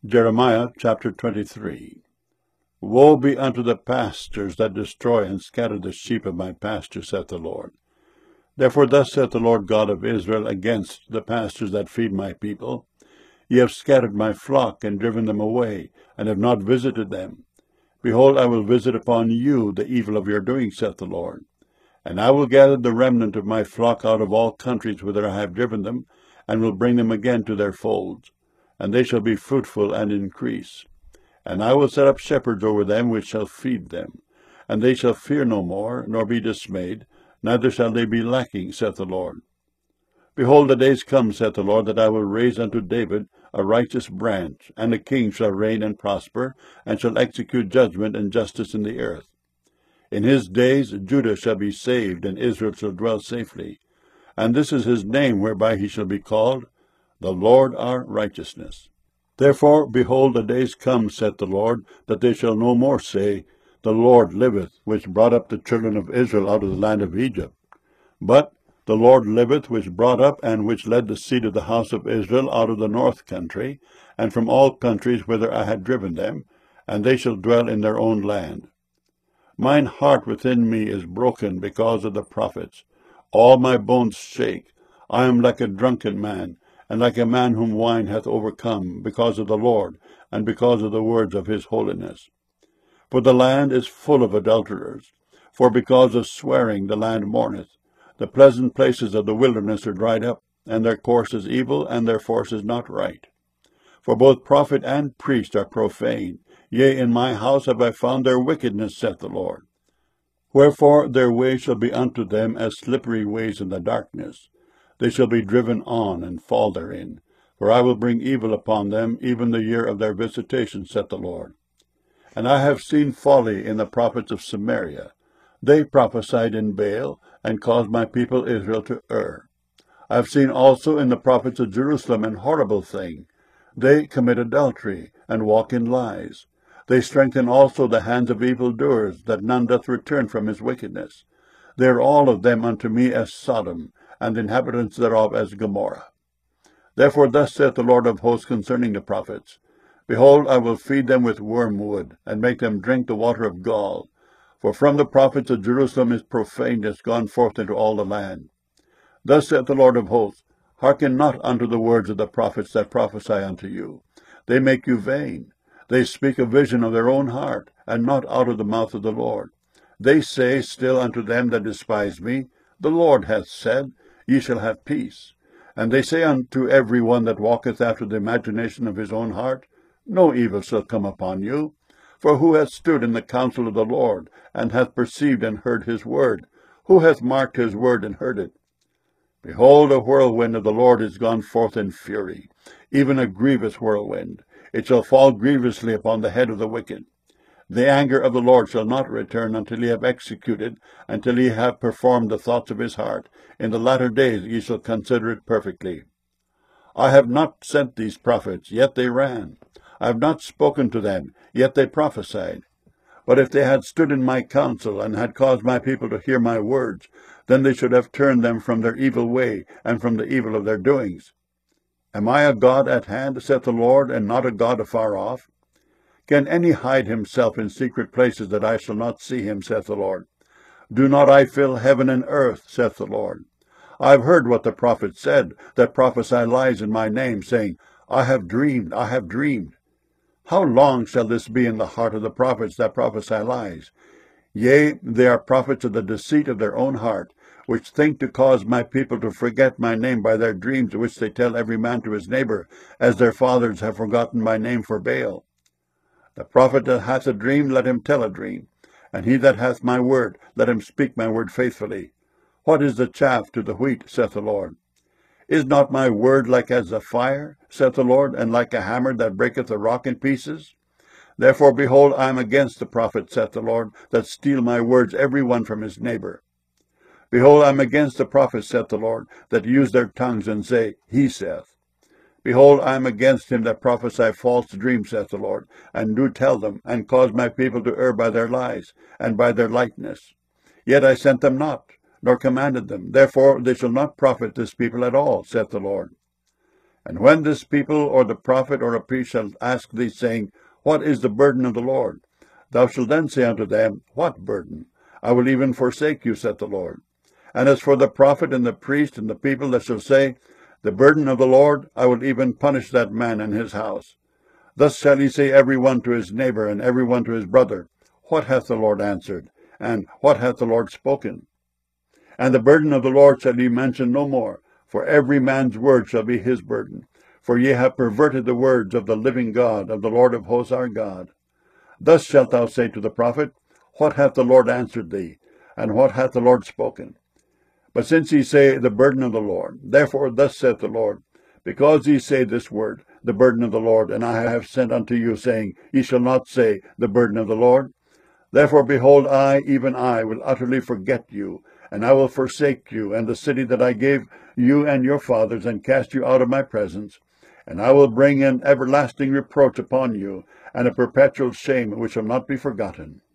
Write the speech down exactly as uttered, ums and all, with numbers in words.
Jeremiah chapter twenty-three. Woe be unto the pastors that destroy and scatter the sheep of my pasture, saith the Lord. Therefore thus saith the Lord God of Israel against the pastors that feed my people: Ye have scattered my flock, and driven them away, and have not visited them. Behold, I will visit upon you the evil of your doing, saith the Lord. And I will gather the remnant of my flock out of all countries whither I have driven them, and will bring them again to their folds. And they shall be fruitful and increase. And I will set up shepherds over them which shall feed them. And they shall fear no more, nor be dismayed, neither shall they be lacking, saith the Lord. Behold, the days come, saith the Lord, that I will raise unto David a righteous branch, and a king shall reign and prosper, and shall execute judgment and justice in the earth. In his days Judah shall be saved, and Israel shall dwell safely. And this is his name whereby he shall be called, The Lord our righteousness. Therefore, behold, the days come, saith the Lord, that they shall no more say, The Lord liveth, which brought up the children of Israel out of the land of Egypt. But, The Lord liveth, which brought up and which led the seed of the house of Israel out of the north country, and from all countries whither I had driven them, and they shall dwell in their own land. Mine heart within me is broken because of the prophets. All my bones shake. I am like a drunken man, and like a man whom wine hath overcome, because of the Lord, and because of the words of his holiness. For the land is full of adulterers, for because of swearing the land mourneth. The pleasant places of the wilderness are dried up, and their course is evil, and their force is not right. For both prophet and priest are profane. Yea, in my house have I found their wickedness, saith the Lord. Wherefore their way shall be unto them as slippery ways in the darkness. They shall be driven on, and fall therein. For I will bring evil upon them, even the year of their visitation, saith the Lord. And I have seen folly in the prophets of Samaria. They prophesied in Baal, and caused my people Israel to err. I have seen also in the prophets of Jerusalem an horrible thing. They commit adultery, and walk in lies. They strengthen also the hands of evildoers, that none doth return from his wickedness. They are all of them unto me as Sodom, and the inhabitants thereof as Gomorrah. Therefore thus saith the Lord of hosts concerning the prophets: Behold, I will feed them with wormwood, and make them drink the water of gall. For from the prophets of Jerusalem is profaneness gone forth into all the land. Thus saith the Lord of hosts: Hearken not unto the words of the prophets that prophesy unto you. They make you vain. They speak a vision of their own heart, and not out of the mouth of the Lord. They say still unto them that despise me, The Lord hath said, Ye shall have peace. And they say unto every one that walketh after the imagination of his own heart, No evil shall come upon you. For who hath stood in the counsel of the Lord, and hath perceived and heard his word? Who hath marked his word and heard it? Behold, a whirlwind of the Lord is gone forth in fury, even a grievous whirlwind. It shall fall grievously upon the head of the wicked. The anger of the Lord shall not return until he have executed, until he have performed the thoughts of his heart. In the latter days ye shall consider it perfectly. I have not sent these prophets, yet they ran. I have not spoken to them, yet they prophesied. But if they had stood in my counsel, and had caused my people to hear my words, then they should have turned them from their evil way, and from the evil of their doings. Am I a God at hand, saith the Lord, and not a God afar off? Can any hide himself in secret places, that I shall not see him, saith the Lord? Do not I fill heaven and earth, saith the Lord? I have heard what the prophets said, that prophesy lies in my name, saying, I have dreamed, I have dreamed. How long shall this be in the heart of the prophets that prophesy lies? Yea, they are prophets of the deceit of their own heart, which think to cause my people to forget my name by their dreams, which they tell every man to his neighbor, as their fathers have forgotten my name for Baal. The prophet that hath a dream, let him tell a dream. And he that hath my word, let him speak my word faithfully. What is the chaff to the wheat, saith the Lord? Is not my word like as a fire, saith the Lord, and like a hammer that breaketh a rock in pieces? Therefore, behold, I am against the prophets, saith the Lord, that steal my words every one from his neighbor. Behold, I am against the prophets, saith the Lord, that use their tongues and say, He saith. Behold, I am against him that prophesy false dreams, saith the Lord, and do tell them, and cause my people to err by their lies, and by their lightness. Yet I sent them not, nor commanded them. Therefore they shall not profit this people at all, saith the Lord. And when this people, or the prophet, or a priest shall ask thee, saying, What is the burden of the Lord? Thou shalt then say unto them, What burden? I will even forsake you, saith the Lord. And as for the prophet, and the priest, and the people that shall say, The burden of the Lord, I will even punish that man and his house. Thus shall he say every one to his neighbor, and every one to his brother, What hath the Lord answered? And what hath the Lord spoken? And the burden of the Lord shall ye mention no more, for every man's word shall be his burden. For ye have perverted the words of the living God, of the Lord of hosts our God. Thus shalt thou say to the prophet, What hath the Lord answered thee? And what hath the Lord spoken? But since ye say, The burden of the Lord, therefore thus saith the Lord, Because ye say this word, the burden of the Lord, and I have sent unto you, saying, Ye shall not say, The burden of the Lord. Therefore, behold, I, even I, will utterly forget you, and I will forsake you, and the city that I gave you and your fathers, and cast you out of my presence. And I will bring an everlasting reproach upon you, and a perpetual shame which shall not be forgotten.